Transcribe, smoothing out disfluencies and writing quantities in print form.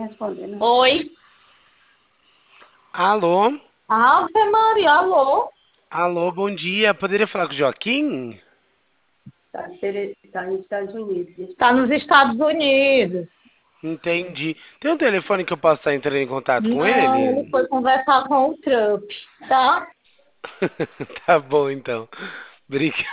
responder, né? Oi. Alô? Ave Maria, alô? Alô, bom dia. Poderia falar com o Joaquim? Tá nos Estados Unidos. Está nos Estados Unidos. Entendi. Tem um telefone que eu possa estar entrando em contato com Não, ele ele? foi conversar com o Trump, tá? Tá bom, então. Obrigado.